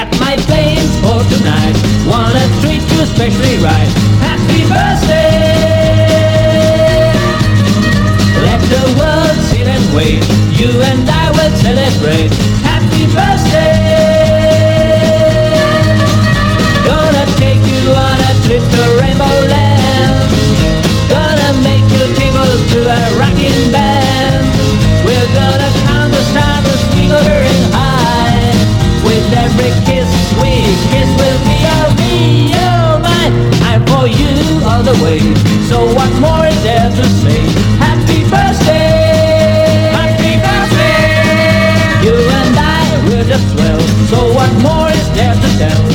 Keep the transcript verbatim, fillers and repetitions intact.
got my plans for tonight. Wanna treat you especially right. Happy birthday! Let the world sit and wait. You and I will celebrate. Happy birthday! Gonna take you on a trip to Rainbow Land. Gonna make you tingle to a rocking band. We're gonna count the stars as we go very high. With every kiss we kiss will be our me, oh my. I'm for you all the way. So what more is there to say? Happy birthday! Happy birthday! You and I, we're just swell. So what more is there to tell?